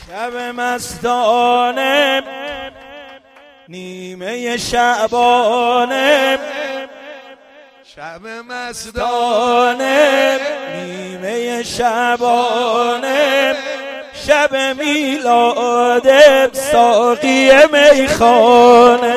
شب مستانه نیمه شعبانه، شب مستانه نیمه شعبانه، شب میلاد ساقی میخانه.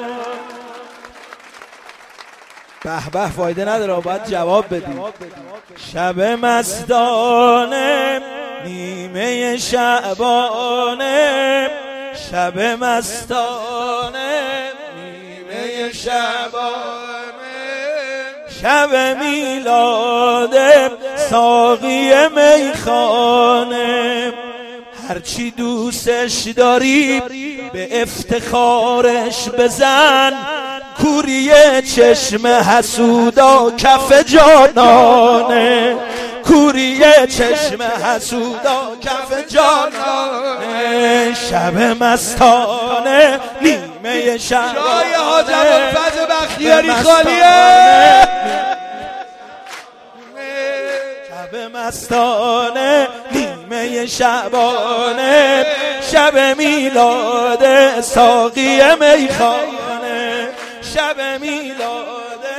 به به فایده نداره، باید جواب بدیم. شب مستانه نیمه شعبانه، شب مستانه نیمه شعبانه، شب میلاد ساقی میخانه. هرچی دوستش داری به افتخارش بزن، کوری چشم حسودا کف جانانه، کوری چشم حسودا کف جانانه. شب مستانه نیمه شعبانه، جای حاج ابوالفضل بختیاری خالیه. شب مستانه نیمه شعبانه، شب میلاد ساقی میخانه، شب میلاد.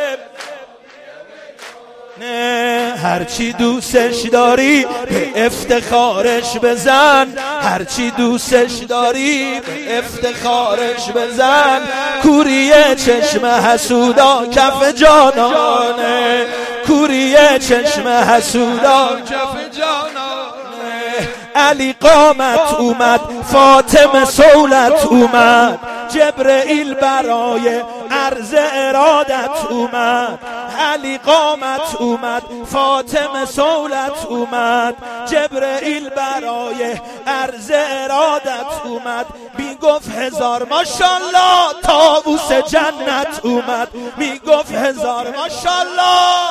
نه هرچی دوستش داری به افتخارش بزن، هرچی دوستش داری به افتخارش بزن، کوری چشم حسودا کف جانانه، کوری چشم حسودا کف جانانه. علی قامت اومد، فاطمه صولت اومد، جبرئیل برای عرض ارادت اومد. علی قامت اومد، فاطمه صولت اومد، جبرئیل برای عرض ارادت اومد. میگفت هزار ماشالله طاووس جنت اومد، میگفت هزار ماشالله.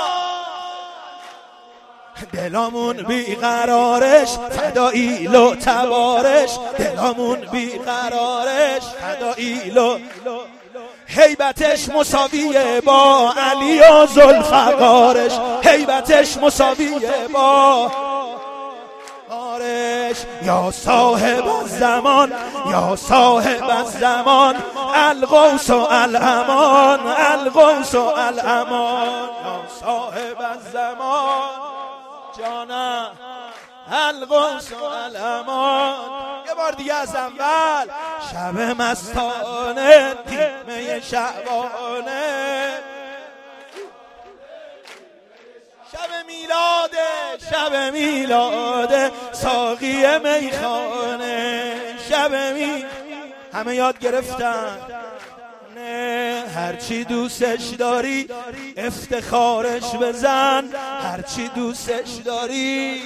دلامون بیقرارش فداییل و تبارش، دلامون بیقرارش فداییل و هیبتش مساویه با علی و ذوالفقارش، هیبتش مساویه با آرش. یا صاحب الزمان، یا صاحب الزمان، الغوث و الامان، الغوث و الامان. یا صاحب الزمان جانم، الغوث و الامان. یه بار دیگه از اول. شب مستانه نیمه شعبانه، شب میلاده، شب میلاده ساقی میخانه، شب همه یاد گرفتن. نه هرچی دوستش داری افتخارش بزن، هرچی دوستش داری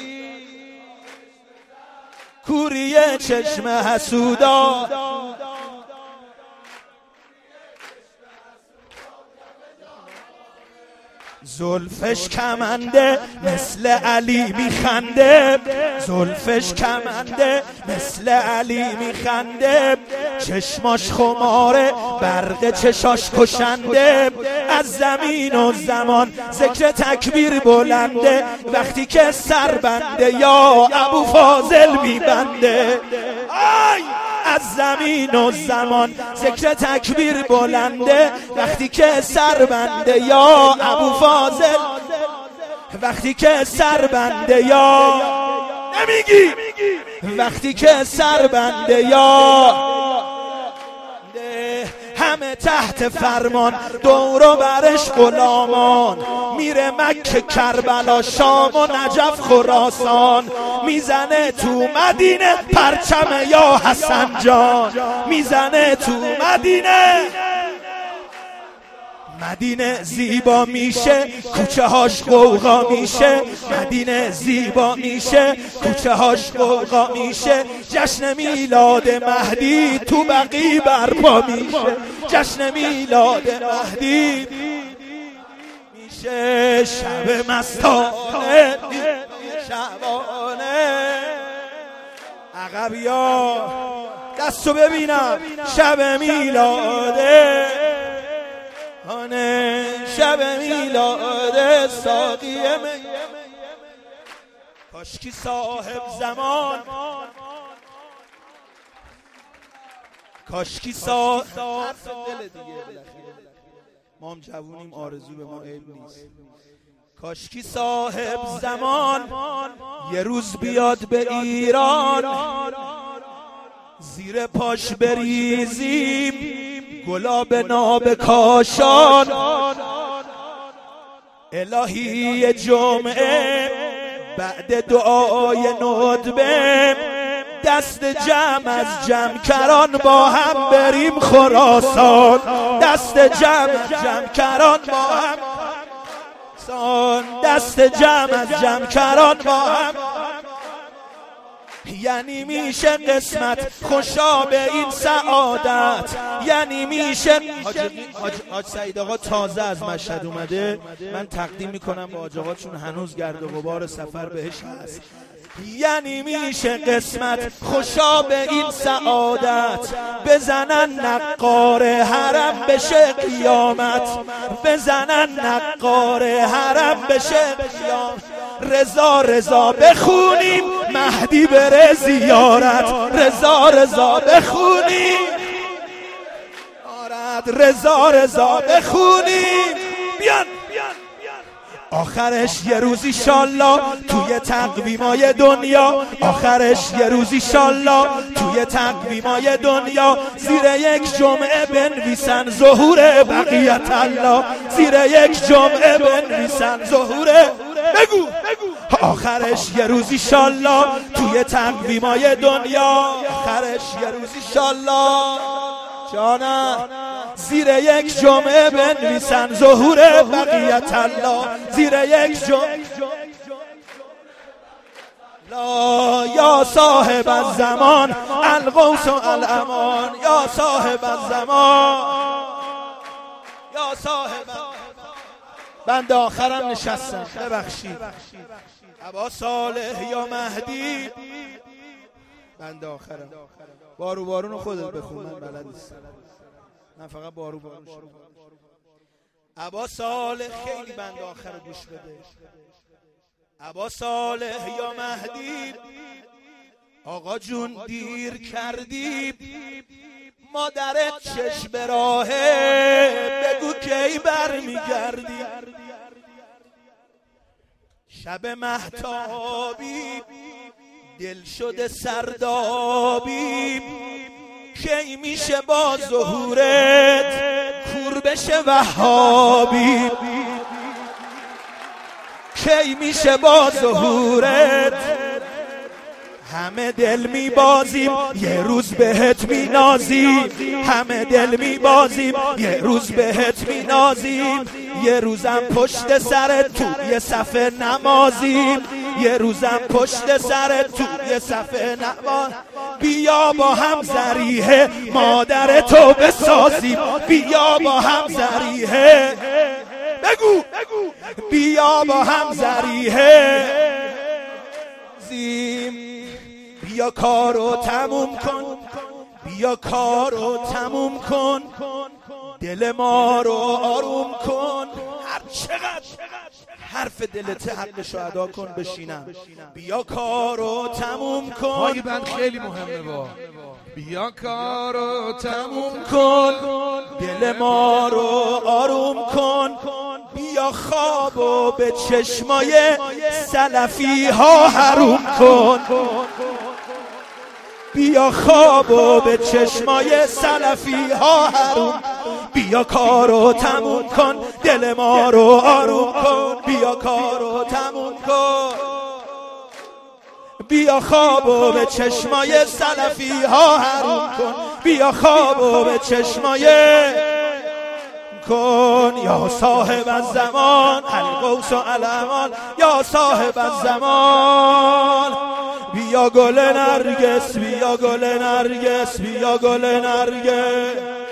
کوری چشم حسودا. زلفش کمنده مثل علی میخنده، زلفش کمنده مثل علی میخنده، چشماش خماره برق چشاش کشنده. از زمین و زمان ذکر تکبیر بلنده، وقتی که سر بنده یا ابوفاضل میبنده. آی از زمین و زمان ذکر تکبیر بلنده، وقتی که سر بنده یا ابوفاضل، وقتی که سر بنده یا نمیگی، وقتی که سر بنده یا همه تحت فرمان، دور و برش غلامان. میره مکه کربلا شام و نجف خراسان، میزنه تو مدینه پرچم یا حسن جان، میزنه تو مدینه. مدینه زیبا میشه کوچه هاش غوغا میشه، مدینه زیبا میشه کوچه هاش غوغا میشه. جشن میلاد مهدی تو بقیع برپا میشه، جشن میلاد مهدی میشه. شب مستانه شعبانه، عقبیا دستو ببینم. شب میلاده شب میلاد ساقی کاشکی صاحب زمان کاشکی حرف دل دیگه، ما هم جوونیم، آرزو به ما عیب نیست. کاشکی صاحب زمان یه روز بیاد به ایران، زیر پاش بریزیم گلاب ناب کاشان. الهی جمعه بعد دعای ندبه، دست جمع از جمکران با هم بریم خراسان. دست جمع کران با هم، دست جمع از جمکران با هم. یعنی میشه قسمت خوشا به این سعادت، یعنی میشه. حاج سعید آقا تازه از مشهد اومده، من تقدیم میکنم به حاج آقا چون هنوز گرد و غبار سفر بهش هست. یعنی میشه قسمت خوشا به این سعادت، بزنن نقار حرم بشه قیامت، بزنن نقار حرم بشه قیامت. رضا رضا بخونیم مهدی بره زیارت، رضا رضا بخونیم، رضا رضا بخونیم. بیان آخرش یه روز ایشالله توی تقویمای دنیا، آخرش یه روز ایشالله توی تقویمای دنیا، زیر یک جمعه بنویسن ظهور بقیت الله، زیر یک جمعه بنویسن ظهور. بگو آخرش یه روز ایشالله توی تقویمای دنیا، آخرش یه روز ایشالله جانم زیر یک جمعه بنویسن ظهور بقیت الله، زیر یک جمعه. لا یا صاحب الزمان الغوث و الامان، یا صاحب الزمان، یا صاحب. بنده آخرم نشستم، ببخشید. ابا صالح یا مهدی، بنده آخرم. بارون خودت بخون، من بلد نیستم، من فقط بارون شروع. ابا صالح خیلی بنده آخر گوش بده. ابا صالح یا مهدی، آقا جون دیر کردی، مادرت چشم به راهه، بگو کی برمیگردی. شب مهتابی دل شده سردابی، کی میشه با ظهورت کور بشه وهابی، کی میشه با ظهورت. همه دل میبازیم یه روز بهت مینازیم، همه دل میبازیم یه روز بهت مینازیم. یه روزم پشت سرت توی صف نمازیم، یه روزم پشت سرت توی صف نماز. بیا با هم ذریحه مادر تو بسازیم، بیا با هم ذریحه. بگو بیا با هم ذریحه زیم. بیا کارو تموم کن، بیا کارو تموم کن، دل ما رو آروم کن. هر چقدر حرف دلت حقشو ادا کن بشینم. بیا کارو تموم کن. های بند خیلی مهمه با بیا کارو تموم کن، دل ما رو آروم کن. بیا خوابو به چشمای سلفی ها حروم کن، بیا خوابو به چشمای سلفی ها حروم. بیا کارو تموم کن، دل ما رو آروم کن. بیا کارو تموم کن، بیا خوابو به چشمای سلفی ها حروم کن. بیا خوابو به چشمای کن. یا صاحب الزمان الغوث و الامان، یا صاحب الزمان. بیا گل نرگس، بیا گل نرگس، بیا گل نرگس.